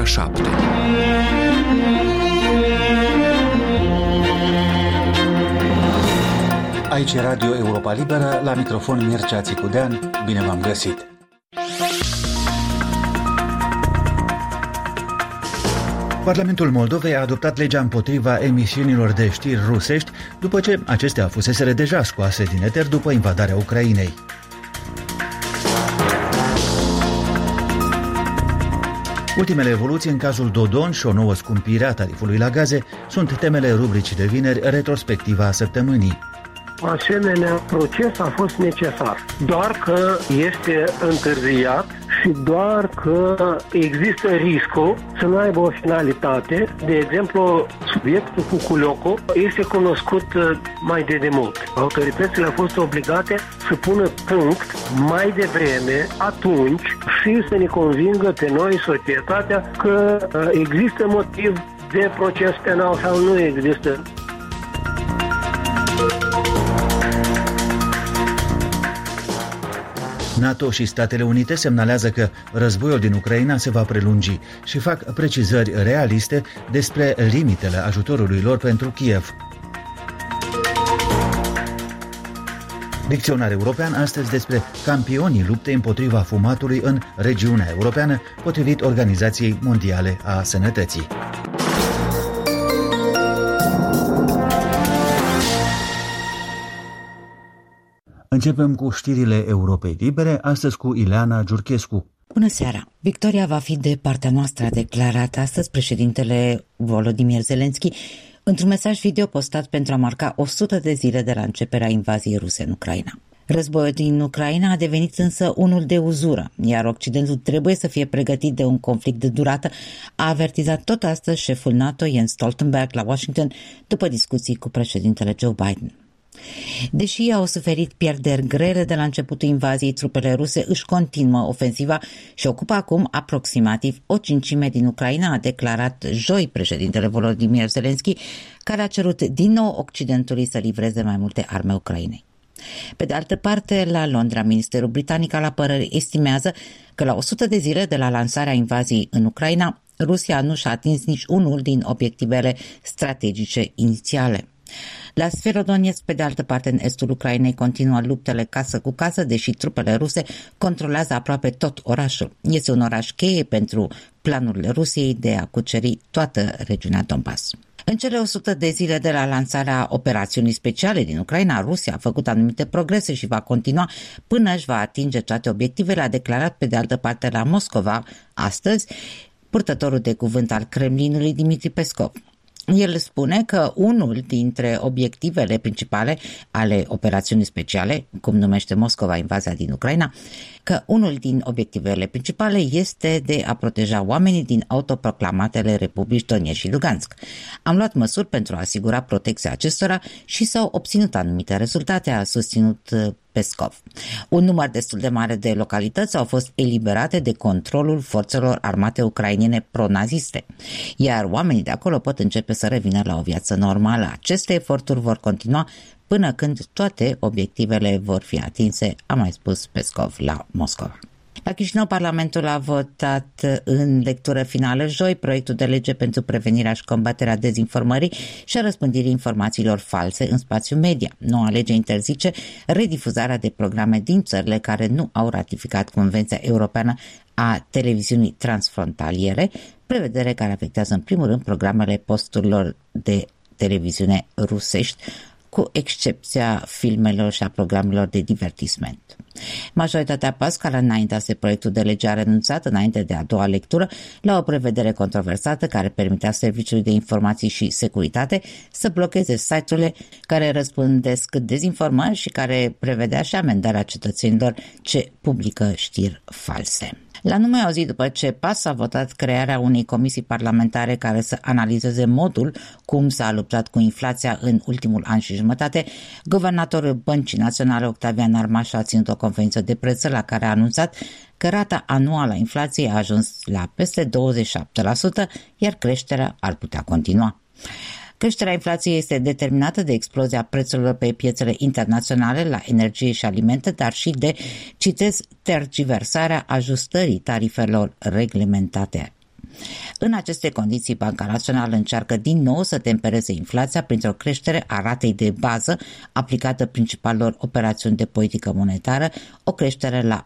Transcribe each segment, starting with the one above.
ora 7. Aici e Radio Europa Liberă, la microfon Mircea Țicudean. Bine v-am găsit! Parlamentul Moldovei a adoptat legea împotriva emisiunilor de știri rusești, după ce acestea fuseseră deja scoase din eter după invadarea Ucrainei. Ultimele evoluții în cazul Dodon și o nouă scumpire a tarifului la gaze sunt temele rubricii de vineri, retrospectiva săptămânii. Asemenea, proces a fost necesar, doar că este întârziat și doar că există riscul să nu aibă o finalitate. De exemplu, subiectul cu Culioco este cunoscut mai de demult. Autoritățile au fost obligate să pună punct mai devreme, atunci, și să ne convingă pe noi, societatea, că există motiv de proces penal sau nu există. NATO și Statele Unite semnalează că războiul din Ucraina se va prelungi și fac precizări realiste despre limitele ajutorului lor pentru Kiev. Dicționar european astăzi despre campionii luptei împotriva fumatului în regiunea europeană, potrivit Organizației Mondiale a Sănătății. Începem cu știrile Europei Libere, astăzi cu Ileana Giurchescu. Bună seara! Victoria va fi de partea noastră, a declarat astăzi președintele Volodymyr Zelensky într-un mesaj video postat pentru a marca 100 de zile de la începerea invaziei ruse în Ucraina. Războiul din Ucraina a devenit însă unul de uzură, iar Occidentul trebuie să fie pregătit de un conflict de durată, a avertizat tot astăzi șeful NATO Jens Stoltenberg la Washington după discuții cu președintele Joe Biden. Deși au suferit pierderi grele de la începutul invaziei, trupele ruse își continuă ofensiva și ocupă acum aproximativ o cincime din Ucraina, a declarat joi președintele Volodymyr Zelensky, care a cerut din nou Occidentului să livreze mai multe arme Ucrainei. Pe de altă parte, la Londra, Ministerul Britanic al Apărării estimează că la 100 de zile de la lansarea invaziei în Ucraina, Rusia nu și-a atins nici unul din obiectivele strategice inițiale. La Severodonetsk, pe de altă parte, în estul Ucrainei, continuă luptele casă cu casă, deși trupele ruse controlează aproape tot orașul. Este un oraș cheie pentru planurile Rusiei de a cuceri toată regiunea Donbass. În cele 100 de zile de la lansarea operațiunii speciale din Ucraina, Rusia a făcut anumite progrese și va continua până își va atinge toate obiectivele, a declarat pe de altă parte la Moscova astăzi purtătorul de cuvânt al Kremlinului Dmitri Peskov. El spune că unul dintre obiectivele principale ale operațiunii speciale, cum numește Moscova invazia din Ucraina, că unul din obiectivele principale este de a proteja oamenii din autoproclamatele republici Donetsk și Lugansk. Am luat măsuri pentru a asigura protecția acestora și s-au obținut anumite rezultate, a susținut Peskov. Un număr destul de mare de localități au fost eliberate de controlul forțelor armate ucrainene pro-naziste, iar oamenii de acolo pot începe să revină la o viață normală. Aceste eforturi vor continua până când toate obiectivele vor fi atinse, a mai spus Peskov la Moscova. La Chișinău, Parlamentul a votat în lectură finală joi proiectul de lege pentru prevenirea și combaterea dezinformării și a răspândirii informațiilor false în spațiul media. Noua lege interzice redifuzarea de programe din țările care nu au ratificat Convenția Europeană a Televiziunii Transfrontaliere, prevedere care afectează în primul rând programele posturilor de televiziune rusești, cu excepția filmelor și a programelor de divertisment. Majoritatea PAS, care înaintase proiectul de lege, a renunțat înainte de a doua lectură la o prevedere controversată care permitea Serviciului de Informații și Securitate să blocheze site-urile care răspândesc dezinformări și care prevedea și amendarea cetățenilor ce publică știri false. La numai o zi după ce PAS a votat crearea unei comisii parlamentare care să analizeze modul cum s-a luptat cu inflația în ultimul an și jumătate, guvernatorul Băncii Naționale Octavian Armaș a ținut o conferință de presă la care a anunțat că rata anuală a inflației a ajuns la peste 27%, iar creșterea ar putea continua. Creșterea inflației este determinată de explozia prețurilor pe piețele internaționale la energie și alimente, dar și de, citez, tergiversarea ajustării tarifelor reglementate. În aceste condiții, Banca Națională încearcă din nou să tempereze inflația printr-o creștere a ratei de bază aplicată principalelor operațiuni de politică monetară, o creștere la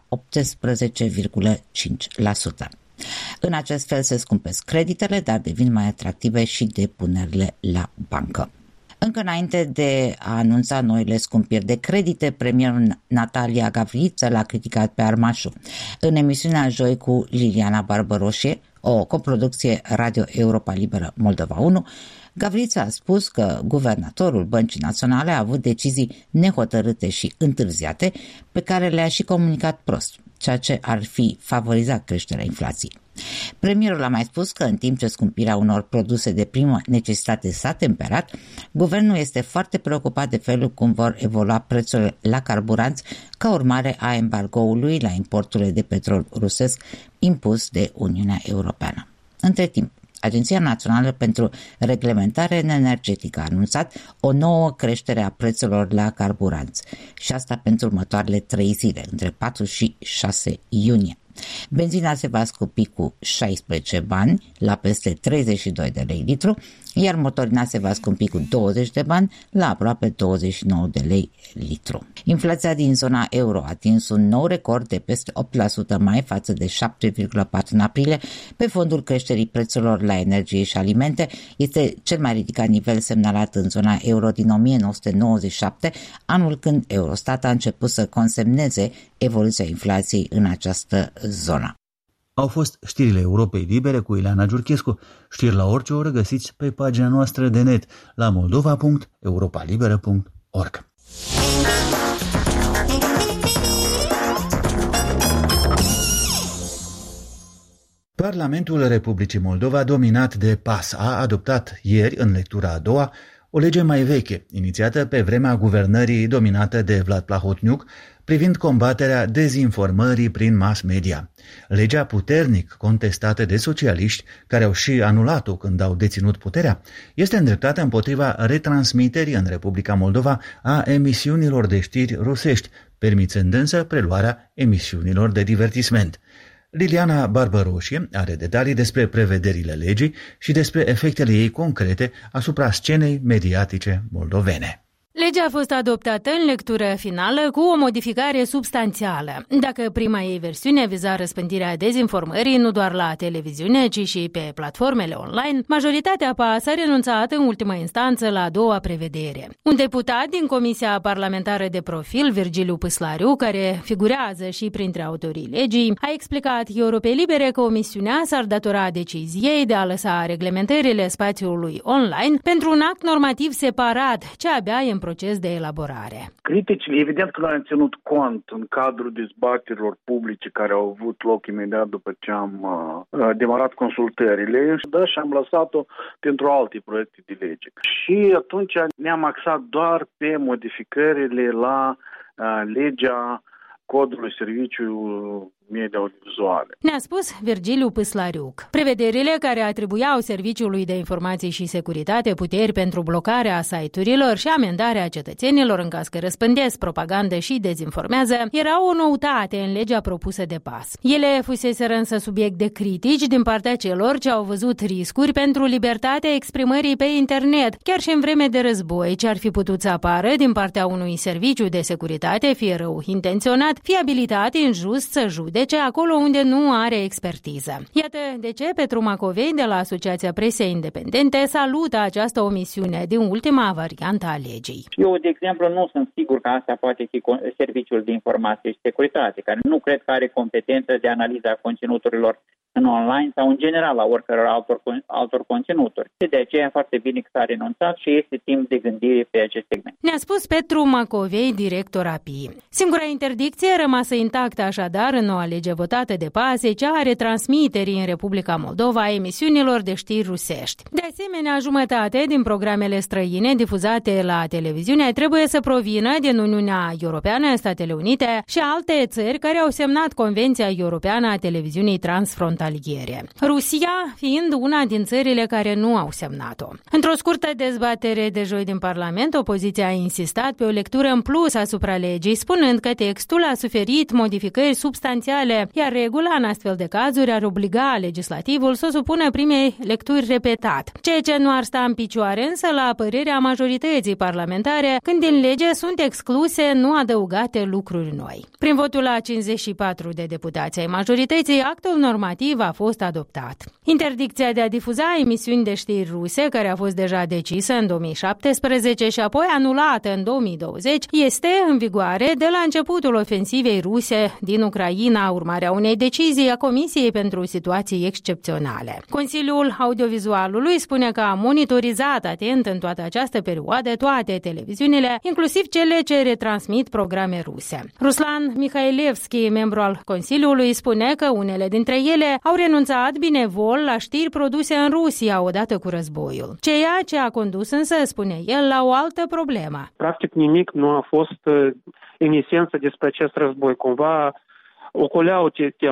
18,5%. În acest fel se scumpesc creditele, dar devin mai atractive și depunerile la bancă. Încă înainte de a anunța noile scumpiri de credite, premierul Natalia Gavrița l-a criticat pe Armașu. În emisiunea Joi cu Liliana Barbăroșie, o coproducție Radio Europa Liberă Moldova 1, Gavrița a spus că guvernatorul Băncii Naționale a avut decizii nehotărâte și întârziate, pe care le-a și comunicat prost, ceea ce ar fi favorizat creșterea inflației. Premierul a mai spus că în timp ce scumpirea unor produse de primă necesitate s-a temperat, guvernul este foarte preocupat de felul cum vor evolua prețurile la carburanți ca urmare a embargoului la importurile de petrol rusesc impus de Uniunea Europeană. Între timp, Agenția Națională pentru Reglementare Energetică a anunțat o nouă creștere a prețurilor la carburanți și asta pentru următoarele 3 zile, între 4 și 6 iunie. Benzina se va scumpi cu 16 bani la peste 32 de lei litru, iar motorina se va scumpi cu 20 de bani la aproape 29 de lei litru. Inflația din zona euro a atins un nou record de peste 8% mai față de 7,4% în aprilie, pe fondul creșterii prețurilor la energie și alimente. Este cel mai ridicat nivel semnalat în zona euro din 1997, anul când Eurostat a început să consemneze evoluția inflației în această zonă. Au fost știrile Europei Libere cu Ileana Giurchescu. Știri la orice oră găsiți pe pagina noastră de net la moldova.europalibera.org. Parlamentul Republicii Moldova, dominat de PAS, a adoptat ieri, în lectura a doua, o lege mai veche, inițiată pe vremea guvernării dominată de Vlad Plahotniuc, privind combaterea dezinformării prin mass media. Legea puternic contestată de socialiști, care au și anulat-o când au deținut puterea, este îndreptată împotriva retransmiterii în Republica Moldova a emisiunilor de știri rusești, permițând însă preluarea emisiunilor de divertisment. Liliana Barbăroșie are detalii despre prevederile legii și despre efectele ei concrete asupra scenei mediatice moldovene. Legea a fost adoptată în lectură finală cu o modificare substanțială. Dacă prima ei versiune viza răspândirea dezinformării nu doar la televiziune, ci și pe platformele online, majoritatea PAS a renunțat în ultima instanță la a doua prevedere. Un deputat din Comisia Parlamentară de Profil, Virgiliu Păslariu, care figurează și printre autorii legii, a explicat Europei Libere că omisiunea s-ar datora deciziei de a lăsa reglementările spațiului online pentru un act normativ separat, ce abia e în proces de elaborare. Criticile, evident că noi am ținut cont în cadrul dezbaterilor publice care au avut loc imediat după ce am demarat consultările, și am lăsat-o pentru alte proiecte de lege. Și atunci ne-am axat doar pe modificările la legea codului serviciului media audiovizuale. Ne-a spus Virgiliu Păslariuc. Prevederile care atribuiau Serviciului de Informații și Securitate puteri pentru blocarea site-urilor și amendarea cetățenilor în caz că răspândesc propagandă și dezinformează erau o noutate în legea propusă de PAS. Ele fuseseră însă subiect de critici din partea celor ce au văzut riscuri pentru libertatea exprimării pe internet, chiar și în vreme de război, ce ar fi putut să apară din partea unui serviciu de securitate, fie rău intenționat, fie abilitat injust să judece acolo unde nu are expertiză. Iată de ce Petru Macovei de la Asociația Presei Independente salută această omisiune din ultima variantă a legii. Eu, de exemplu, nu sunt sigur că asta poate fi Serviciul de Informație și Securitate, care nu cred că are competență de analiză a conținuturilor în online sau în general la oricăror altor conținuturi. De aceea foarte bine că s-a renunțat și este timp de gândire pe acest segment. Ne-a spus Petru Macovei, director API. Singura interdicție rămasă intactă așadar în noua lege votată de PAS, cea a retransmiterii în Republica Moldova a emisiunilor de știri rusești. De asemenea, jumătate din programele străine difuzate la televiziune trebuie să provină din Uniunea Europeană, Statele Unite și alte țări care au semnat Convenția Europeană a Televiziunii Transfrontaliere. transfrontaliere, Rusia fiind una din țările care nu au semnat-o. Într-o scurtă dezbatere de joi din Parlament, opoziția a insistat pe o lectură în plus asupra legii, spunând că textul a suferit modificări substanțiale, iar regula în astfel de cazuri ar obliga legislativul să o supună primei lecturi repetat, ceea ce nu ar sta în picioare însă la părerea majorității parlamentare, când din lege sunt excluse, nu adăugate lucruri noi. Prin votul la 54 de deputați ai majorității, actul normativ a fost adoptat. Interdicția de a difuza emisiuni de știri ruse, care a fost deja decisă în 2017 și apoi anulată în 2020, este în vigoare de la începutul ofensivei ruse din Ucraina, urmarea unei decizii a Comisiei pentru situații excepționale. Consiliul Audiovizualului spune că a monitorizat atent în toată această perioadă toate televiziunile, inclusiv cele ce retransmit programe ruse. Ruslan Mikhailevski, membru al Consiliului, spune că unele dintre ele au renunțat binevol la știri produse în Rusia odată cu războiul. Ceea ce a condus însă, spune el, la o altă problemă. Practic nimic nu a fost în esență despre acest război. Cumva ocoleau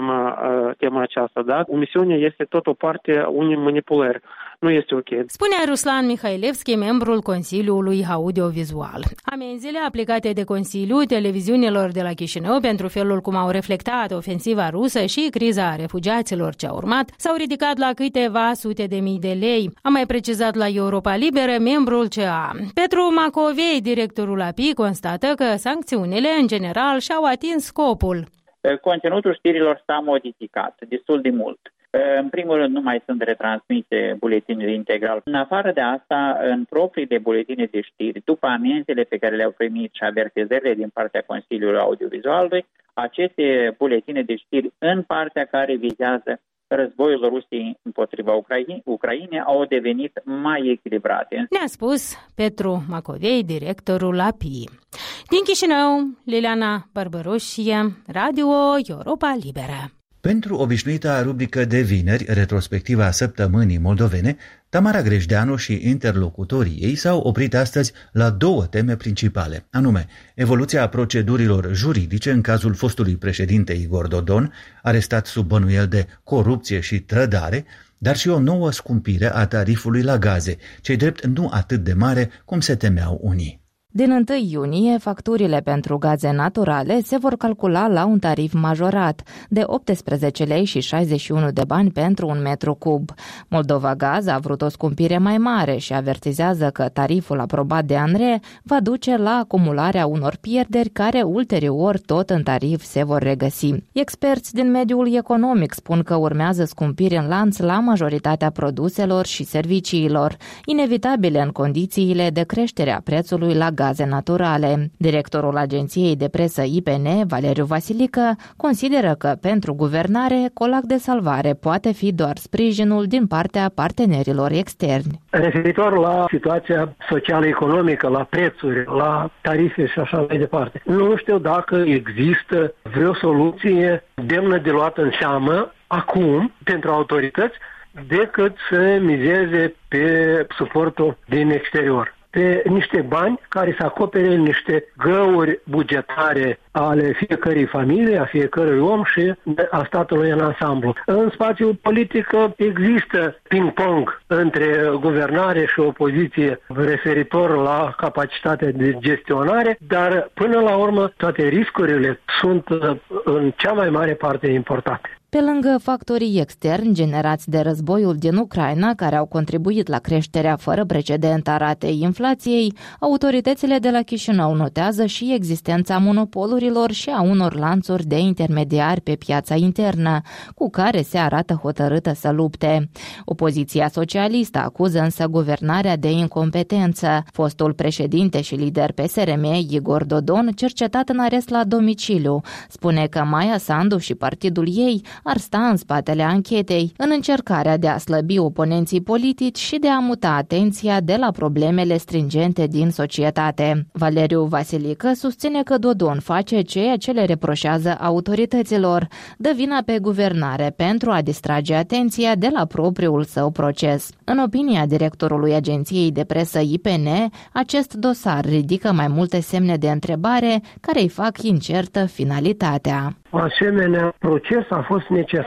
tema aceasta, da? Omisiunea este tot o parte a unei manipulări. Nu este ok. Spune Ruslan Mikhailevski, membrul Consiliului Audiovizual. Amenziile aplicate de Consiliu televiziunilor de la Chișinău pentru felul cum au reflectat ofensiva rusă și criza refugiaților ce a urmat s-au ridicat la câteva sute de mii de lei. A mai precizat la Europa Liberă membrul CA. Petru Macovei, directorul API, constată că sancțiunile în general și-au atins scopul. Conținutul știrilor s-a modificat destul de mult. În primul rând, nu mai sunt retransmise buletinele integral. În afară de asta, în proprii de buletine de știri, după amenzile pe care le-au primit și avertizările din partea Consiliului Audiovizualului, aceste buletine de știri în partea care vizează războiul Rusiei împotriva Ucrainei au devenit mai echilibrate. Ne-a spus Petru Macovei, directorul API. Din Chișinău, Liliana Barbăroșie, Radio Europa Liberă. Pentru obișnuita rubrică de vineri, retrospectiva săptămânii moldovene, Tamara Grejdeanu și interlocutorii ei s-au oprit astăzi la două teme principale, anume evoluția procedurilor juridice în cazul fostului președinte Igor Dodon, arestat sub bănuiel de corupție și trădare, dar și o nouă scumpire a tarifului la gaze, ce-i drept nu atât de mare cum se temeau unii. Din 1 iunie, facturile pentru gaze naturale se vor calcula la un tarif majorat de 18 lei și 61 de bani pentru un metru cub. Moldova Gaz a vrut o scumpire mai mare și avertizează că tariful aprobat de ANRE va duce la acumularea unor pierderi care ulterior tot în tarif se vor regăsi. Experți din mediul economic spun că urmează scumpiri în lanț la majoritatea produselor și serviciilor, inevitabile în condițiile de creștere a prețului la gaze naturale. Directorul agenției de presă IPN, Valeriu Vasilică, consideră că pentru guvernare colac de salvare poate fi doar sprijinul din partea partenerilor externi. Referitor la situația socială-economică, la prețuri, la tarife și așa mai departe, nu știu dacă există vreo soluție demnă de luat în seamă acum pentru autorități decât să mizeze pe suportul din exterior, pe niște bani care să acopere niște găuri bugetare ale fiecărei familii, a fiecărui om și a statului în ansamblu. În spațiul politic există ping-pong între guvernare și opoziție referitor la capacitatea de gestionare, dar până la urmă toate riscurile sunt în cea mai mare parte importante. Pe lângă factorii externi generați de războiul din Ucraina, care au contribuit la creșterea fără precedent a ratei inflației, autoritățile de la Chișinău notează și existența monopolurilor și a unor lanțuri de intermediari pe piața internă, cu care se arată hotărâtă să lupte. Opoziția socialistă acuză însă guvernarea de incompetență. Fostul președinte și lider PSRM, Igor Dodon, cercetat în arest la domiciliu, spune că Maia Sandu și partidul ei ar sta în spatele anchetei, în încercarea de a slăbi oponenții politici și de a muta atenția de la problemele stringente din societate. Valeriu Vasilică susține că Dodon face ceea ce le reproșează autorităților, dă vina pe guvernare pentru a distrage atenția de la propriul său proces. În opinia directorului agenției de presă IPN, acest dosar ridică mai multe semne de întrebare care îi fac incertă finalitatea. Asemenea, proces a fost necesar.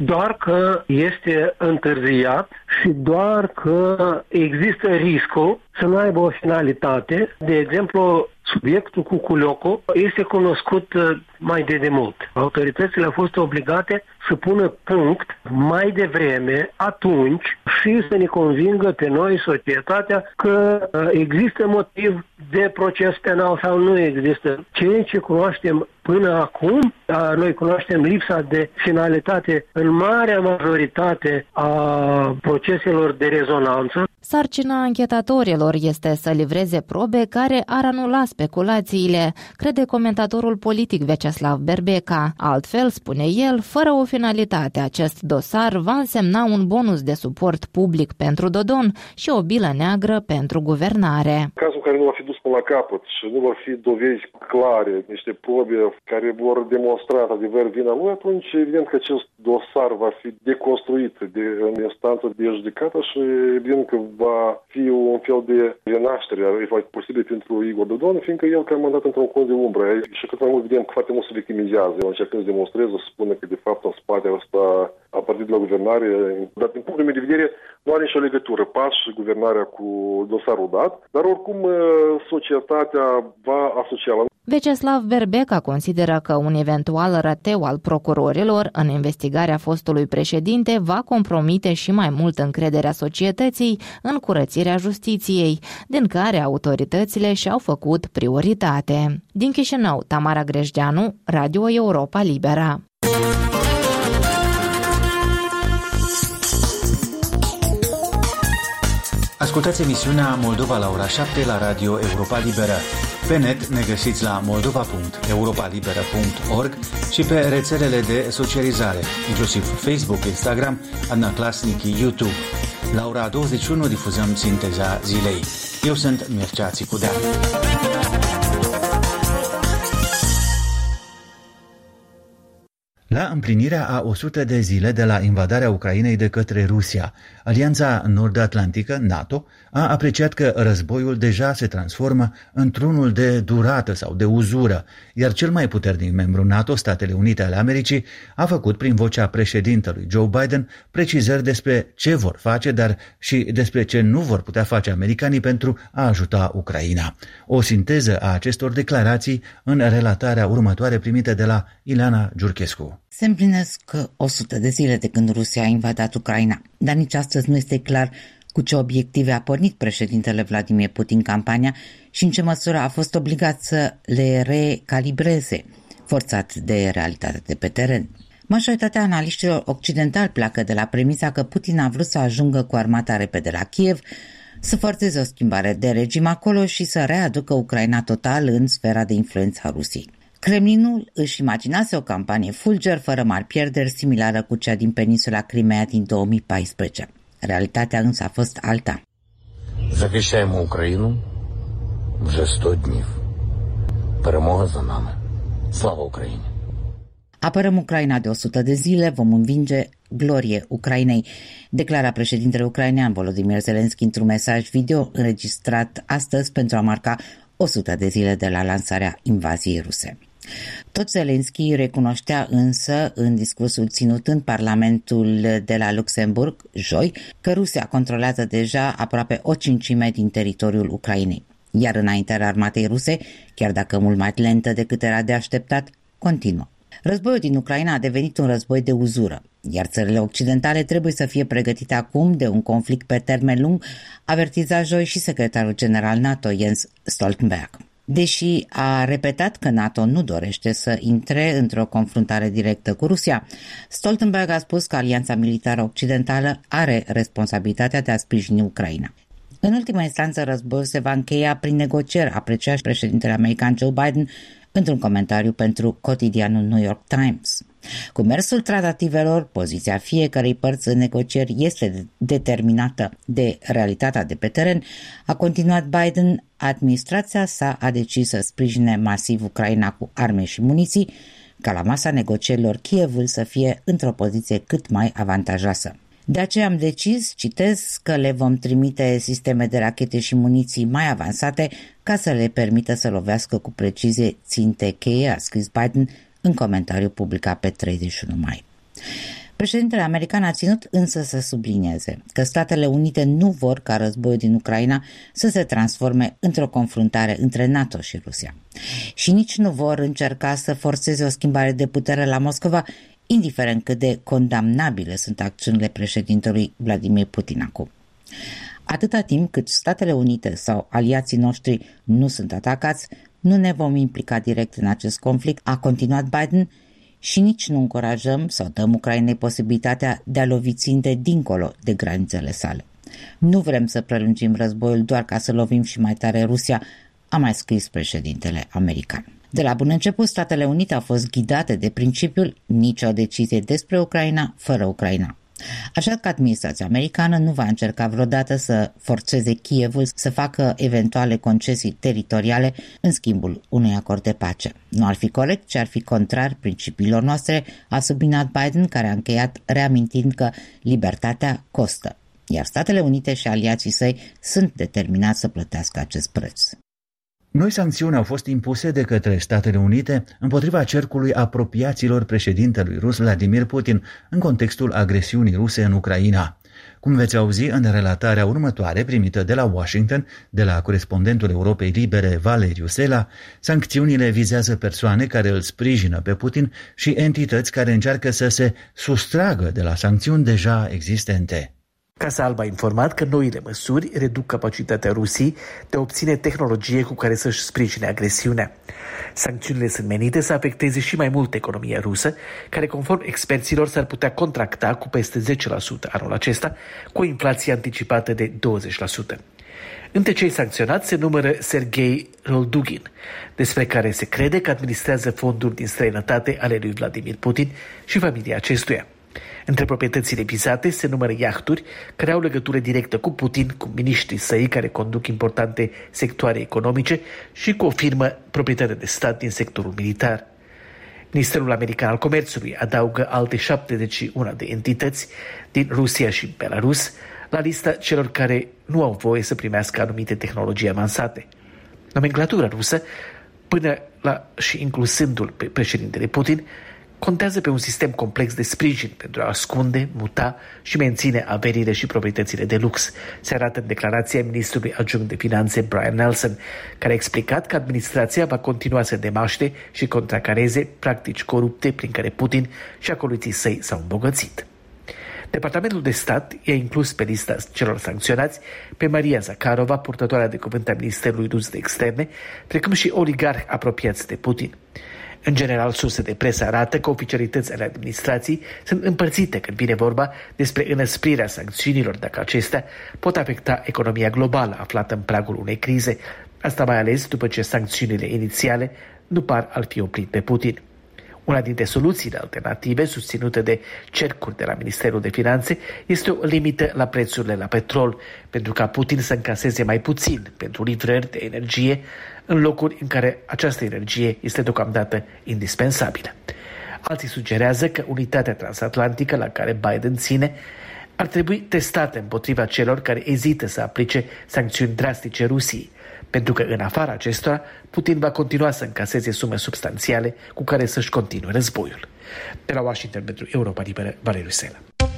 doar că este întârziat și doar că există riscul să nu aibă o finalitate. De exemplu, subiectul cu Culioco este cunoscut mai de demult. Autoritățile au fost obligate să pună punct mai devreme, atunci, și să ne convingă pe noi, societatea, că există motiv de proces penal sau nu există. Ceea ce cunoaștem până acum, noi cunoaștem lipsa de finalitate în marea majoritate a proceselor de rezonanță. Sarcina anchetatorilor este să livreze probe care ar anula speculațiile, crede comentatorul politic Vyacheslav Berbeca. Altfel, spune el, fără o finalitate, acest dosar va însemna un bonus de suport public pentru Dodon și o bilă neagră pentru guvernare. Cazul care nu va fi dus până la capăt și nu vor fi dovezi clare, niște probe care vor demonstra adevăr vina lui, atunci evident că acest dosar va fi deconstruit în instanță de judecată și evident că va fi un fel de renaștere, va fi posibil pentru Igor Dodon, fiindcă el că a mandat într-un cont de umbră și cât mai mult vedem că foarte mult se victimizează. El încercând să demonstreze, să spună că de fapt în spatele ăsta a partid la guvernare, dar din punctul meu de vedere nu are nicio legătură PAS și guvernarea cu dosarul dat, dar oricum societatea va asocia la. Vyacheslav Berbeca consideră că un eventual rateu al procurorilor în investigarea fostului președinte va compromite și mai mult încrederea societății în curățirea justiției, din care autoritățile și-au făcut prioritate. Din Chișinău, Tamara Grejdeanu, Radio Europa Liberă. Ascultați emisiunea Moldova la ora 7 la Radio Europa Liberă. Pe net ne găsiți la moldova.europalibera.org și pe rețelele de socializare, inclusiv Facebook, Instagram, Adnaclasnici, YouTube. La ora 21 difuzăm sinteza zilei. Eu sunt Mircea Țicudea. La împlinirea a 100 de zile de la invadarea Ucrainei de către Rusia, Alianța Nord-Atlantică, NATO, a apreciat că războiul deja se transformă într-unul de durată sau de uzură, iar cel mai puternic membru NATO, Statele Unite ale Americii, a făcut prin vocea președintelui Joe Biden precizări despre ce vor face, dar și despre ce nu vor putea face americanii pentru a ajuta Ucraina. O sinteză a acestor declarații în relatarea următoare primită de la Ileana Giurchescu. Se împlinesc 100 de zile de când Rusia a invadat Ucraina, dar nici astăzi nu este clar cu ce obiective a pornit președintele Vladimir Putin campania și în ce măsură a fost obligat să le recalibreze, forțat de realitatea de pe teren. Majoritatea analiștilor occidentali pleacă de la premisa că Putin a vrut să ajungă cu armata repede la Kiev, să forțeze o schimbare de regim acolo și să readucă Ucraina total în sfera de influență a Rusiei. Kremlinul își imaginase o campanie fulger fără mari pierderi, similară cu cea din peninsula Crimea din 2014. Realitatea însă a fost alta. Захищаємо Україну вже 100 днів. Перемога за нами. Слава Україні! Apărăm Ucraina de 100 de zile, vom învinge, glorie Ucrainei, declara președintele ucrainean Volodymyr Zelensky într-un mesaj video înregistrat astăzi pentru a marca 100 de zile de la lansarea invaziei ruse. Tot Zelensky recunoștea însă în discursul ținut în Parlamentul de la Luxemburg, joi, că Rusia controlează deja aproape o cincime din teritoriul Ucrainei. Iar înaintarea armatei ruse, chiar dacă mult mai lentă decât era de așteptat, continuă. Războiul din Ucraina a devenit un război de uzură, iar țările occidentale trebuie să fie pregătite acum de un conflict pe termen lung, avertiza joi și secretarul general NATO Jens Stoltenberg. Deși a repetat că NATO nu dorește să intre într-o confruntare directă cu Rusia, Stoltenberg a spus că alianța militară occidentală are responsabilitatea de a sprijini Ucraina. În ultima instanță, războiul se va încheia prin negocieri, aprecia și președintele american Joe Biden într-un comentariu pentru cotidianul New York Times. Cu mersul tratativelor, poziția fiecărei părți în negocieri este determinată de realitatea de pe teren, a continuat Biden. Administrația sa a decis să sprijine masiv Ucraina cu arme și muniții, ca la masa negocierilor Kievul să fie într-o poziție cât mai avantajoasă. De aceea am decis, citez, că le vom trimite sisteme de rachete și muniții mai avansate ca să le permită să lovească cu precizie ținte cheie, a scris Biden în comentariu publicat pe 31 mai. Președintele american a ținut însă să sublinieze că Statele Unite nu vor ca războiul din Ucraina să se transforme într-o confruntare între NATO și Rusia. Și nici nu vor încerca să forțeze o schimbare de putere la Moscova, indiferent cât de condamnabile sunt acțiunile președintelui Vladimir Putin acum. Atâta timp cât Statele Unite sau aliații noștri nu sunt atacați, nu ne vom implica direct în acest conflict, a continuat Biden, și nici nu încurajăm sau dăm Ucrainei posibilitatea de a lovi ținte dincolo de granițele sale. Nu vrem să prelungim războiul doar ca să lovim și mai tare Rusia, a mai scris președintele american. De la bun început, Statele Unite au fost ghidate de principiul nicio decizie despre Ucraina fără Ucraina. Așa că administrația americană nu va încerca vreodată să forțeze Kievul să facă eventuale concesii teritoriale în schimbul unui acord de pace. Nu ar fi corect, ci ar fi contrar principiilor noastre, a subliniat Biden, care a încheiat reamintind că libertatea costă, iar Statele Unite și aliații săi sunt determinați să plătească acest preț. Noi sancțiuni au fost impuse de către Statele Unite împotriva cercului apropiaților președintelui rus Vladimir Putin în contextul agresiunii ruse în Ucraina. Cum veți auzi în relatarea următoare primită de la Washington, de la corespondentul Europei Libere Valeriu Sela, sancțiunile vizează persoane care îl sprijină pe Putin și entități care încearcă să se sustragă de la sancțiuni deja existente. Casa Albă a informat că noile măsuri reduc capacitatea Rusiei de a obține tehnologie cu care să-și sprijine agresiunea. Sancțiunile sunt menite să afecteze și mai mult economia rusă, care, conform experților, s-ar putea contracta cu peste 10% anul acesta, cu o inflație anticipată de 20%. Între cei sancționați se numără Sergei Roldugin, despre care se crede că administrează fonduri din străinătate ale lui Vladimir Putin și familia acestuia. Între proprietățile vizate se numără iahturi care au legătură directă cu Putin, cu miniștrii săi care conduc importante sectoare economice și cu o firmă proprietară de stat din sectorul militar. Ministerul American al Comerțului adaugă alte 71 de entități din Rusia și Belarus la lista celor care nu au voie să primească anumite tehnologii avansate. Nomenclatura rusă, până la și inclusându-l pe președintele Putin, contează pe un sistem complex de sprijin pentru a ascunde, muta și menține averile și proprietățile de lux. Se arată în declarația ministrului adjunct de finanțe Brian Nelson, care a explicat că administrația va continua să demaște și contracareze practici corupte prin care Putin și acoliții săi s-au îmbogățit. Departamentul de stat i-a inclus pe lista celor sancționați pe Maria Zakharova, purtătoarea de cuvânt a Ministerului Rus de Externe, precum și oligarhi apropiați de Putin. În general, surse de presă arată că oficialități ale administrației sunt împărțite când vine vorba despre înăsprirea sancțiunilor, dacă acestea pot afecta economia globală aflată în pragul unei crize. Asta mai ales după ce sancțiunile inițiale nu par a fi oprit pe Putin. Una dintre soluțiile alternative susținute de cercuri de la Ministerul de Finanțe este o limită la prețurile la petrol, pentru ca Putin să încaseze mai puțin pentru livrări de energie în locuri în care această energie este deocamdată indispensabilă. Alții sugerează că unitatea transatlantică la care Biden ține ar trebui testată împotriva celor care ezită să aplice sancțiuni drastice Rusiei, pentru că în afara acestora Putin va continua să încaseze sume substanțiale cu care să-și continue războiul. De la Washington pentru Europa Liberă, Valeriu Sela.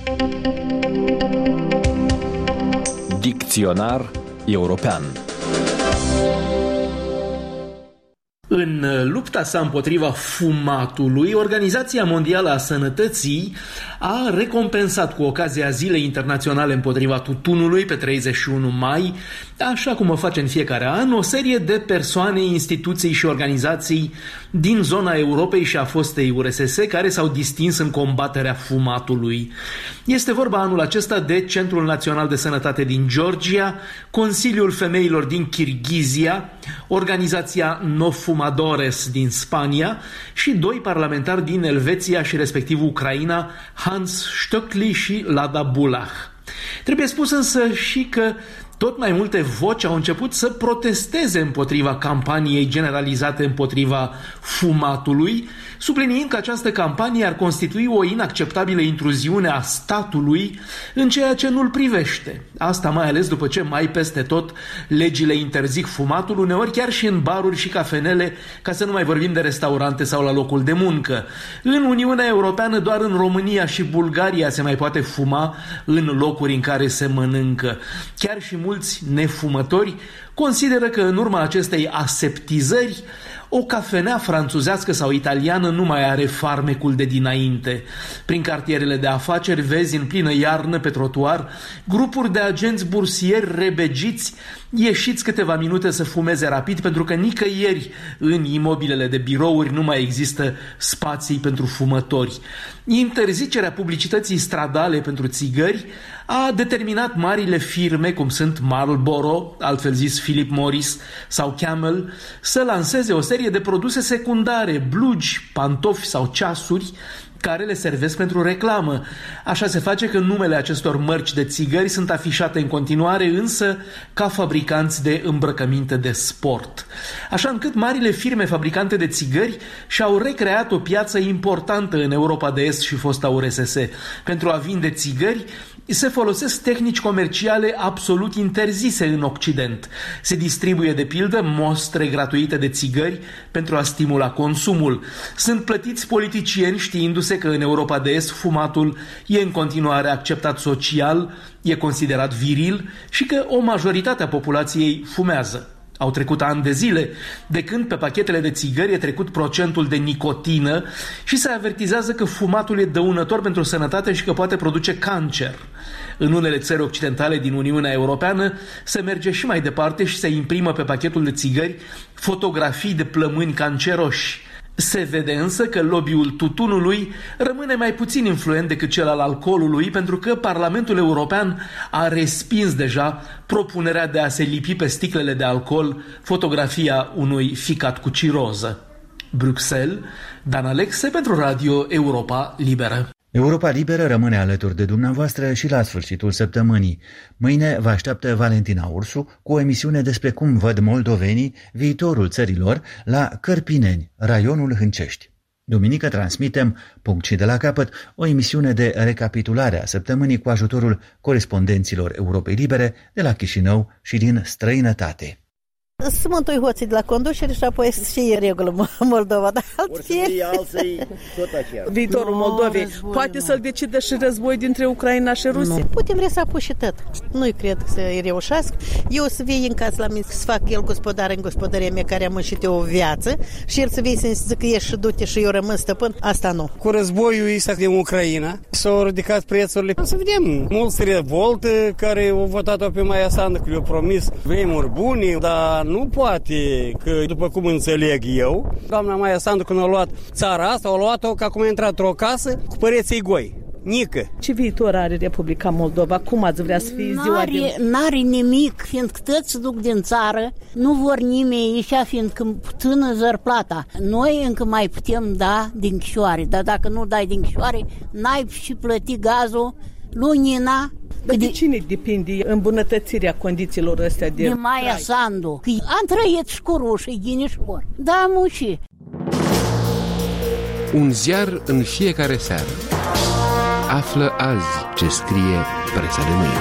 Dicționar european. În lupta sa împotriva fumatului, Organizația Mondială a Sănătății a recompensat cu ocazia Zilei Internaționale împotriva tutunului pe 31 mai, așa cum o face în fiecare an, o serie de persoane, instituții și organizații din zona Europei și a fostei URSS care s-au distins în combaterea fumatului. Este vorba anul acesta de Centrul Național de Sănătate din Georgia, Consiliul Femeilor din Kirghizia, Organizația No Fumadores din Spania și doi parlamentari din Elveția și respectiv Ucraina, Hans Stöckli și Lada Bulach. Trebuie spus însă și că tot mai multe voci au început să protesteze împotriva campaniei generalizate împotriva fumatului, subliniind că această campanie ar constitui o inacceptabilă intruziune a statului în ceea ce nu-l privește. Asta mai ales după ce mai peste tot legile interzic fumatul, uneori chiar și în baruri și cafenele, ca să nu mai vorbim de restaurante sau la locul de muncă. În Uniunea Europeană, doar în România și Bulgaria se mai poate fuma în locuri în care se mănâncă. Chiar și mulți nefumători consideră că în urma acestei aseptizări o cafenea franțuzească sau italiană nu mai are farmecul de dinainte. Prin cartierele de afaceri vezi în plină iarnă pe trotuar grupuri de agenți bursieri rebegiți ieșiți câteva minute să fumeze rapid, pentru că nicăieri în imobilele de birouri nu mai există spații pentru fumători. Interzicerea publicității stradale pentru țigări a determinat marile firme, cum sunt Marlboro, altfel zis Philip Morris sau Camel, să lanseze o serie de produse secundare, blugi, pantofi sau ceasuri, care le servesc pentru reclamă. Așa se face că numele acestor mărci de țigări sunt afișate în continuare, însă ca fabricanți de îmbrăcăminte de sport. Așa încât marile firme fabricante de țigări și-au recreat o piață importantă în Europa de Est și fosta URSS. Pentru a vinde țigări se folosesc tehnici comerciale absolut interzise în Occident. Se distribuie, de pildă, mostre gratuite de țigări pentru a stimula consumul. Sunt plătiți politicieni știindu-se că în Europa de Est fumatul e în continuare acceptat social, e considerat viril și că o majoritate a populației fumează. Au trecut ani de zile de când pe pachetele de țigări e trecut procentul de nicotină și se avertizează că fumatul e dăunător pentru sănătate și că poate produce cancer. În unele țări occidentale din Uniunea Europeană se merge și mai departe și se imprimă pe pachetul de țigări fotografii de plămâni canceroși. Se vede însă că lobby-ul tutunului rămâne mai puțin influent decât cel al alcoolului, pentru că Parlamentul European a respins deja propunerea de a se lipi pe sticlele de alcool fotografia unui ficat cu ciroză. Bruxelles, Dan Alexe pentru Radio Europa Liberă. Europa Liberă rămâne alături de dumneavoastră și la sfârșitul săptămânii. Mâine vă așteaptă Valentina Ursu cu o emisiune despre cum văd moldovenii viitorul țărilor la Cărpineni, raionul Hâncești. Duminică transmitem, punct și de la capăt, o emisiune de recapitulare a săptămânii cu ajutorul corespondenților Europei Libere de la Chișinău și din străinătate. Să mântui hoții de la conducere și apoi să fie regulă Moldova, dar altfel. Viitorul Moldovei poate să-l decidă și război dintre Ucraina și Rusia? Nu, putem resapă și tot. Nu-i cred că să-i reușească. Eu să vii în casă la mine, să fac el gospodar în gospodăria mea care am muncit o viață și el să vii să-mi zică ești și du-te și eu rămân stăpân, asta nu. Cu războiul ăsta din Ucraina s-au ridicat prețurile. O să vedem mulți revolte care au votat-o pe Maia Sandu, că le-au promis vremuri bune, dar nu poate, că după cum înțeleg eu, doamna Maia Sandu când a luat țara asta, a luat-o ca cum a intrat într-o casă cu păreții goi. Nică. Ce viitor are Republica Moldova? Cum ați vrea să fie ziua N-are nimic, fiindcă toți se duc din țară, nu vor nimeni ieșea, fiindcă puțină zărplata. Noi încă mai putem da din chișoare, dar dacă nu dai din chișoare, n-ai și plăti gazul, lunina. Dar de cine depinde îmbunătățirea condițiilor astea de Maia Sandu. Am trăit și cu rușii, ghinișor. Da, muși. Un ziar în fiecare seară. Află azi ce scrie presa de mâine.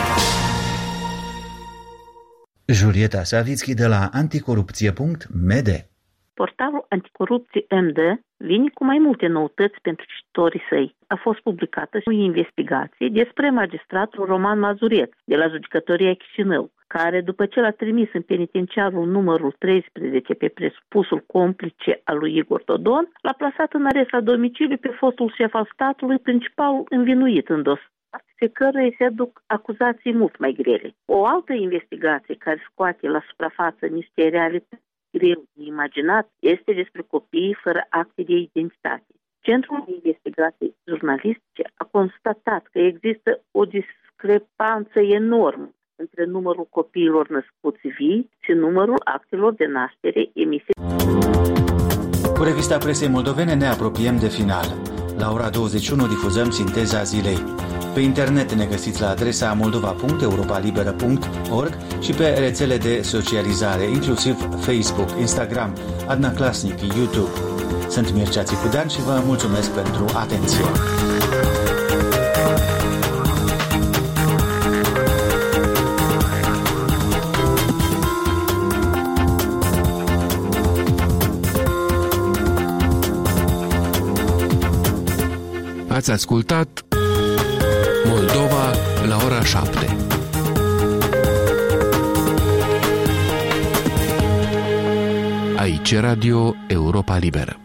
Julieta Savitski de la anticorupție.md. Portalul Anticorupție MD vine cu mai multe noutăți pentru cititorii săi. A fost publicată și o investigație despre magistratul Roman Mazureț de la Judecătoria Chișinău, care, după ce l-a trimis în penitenciarul numărul 13 pe presupusul complice al lui Igor Dodon, l-a plasat în arest la domiciliu pe fostul șef al statului, principalul învinuit în dosar, pe care îi se aduc acuzații mult mai grele. O altă investigație care scoate la suprafață niște realități greu de imaginat este despre copiii fără acte de identitate. Centrul de investigații jurnalistice a constatat că există o discrepanță enormă între numărul copiilor născuți vii și numărul actelor de naștere emise. Cu revista presei moldovene ne apropiem de final. La ora 21 difuzăm Sinteza zilei. Pe internet ne găsiți la adresa moldova.europalibera.org și pe rețele de socializare, inclusiv Facebook, Instagram, Adna Klasnic, YouTube. Sunt Mircea Țicudean și vă mulțumesc pentru atenție. Ați ascultat Moldova la ora 7. Aici Radio Europa Liberă.